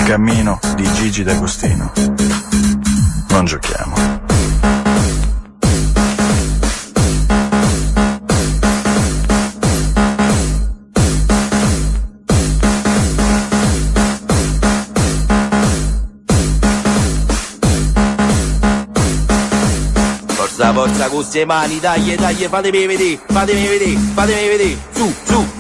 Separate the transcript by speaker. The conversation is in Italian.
Speaker 1: cammino di Gigi D'Agostino. Non giochiamo.
Speaker 2: Forza, forza con queste mani, dai, dai, fatemi vedere, su, su.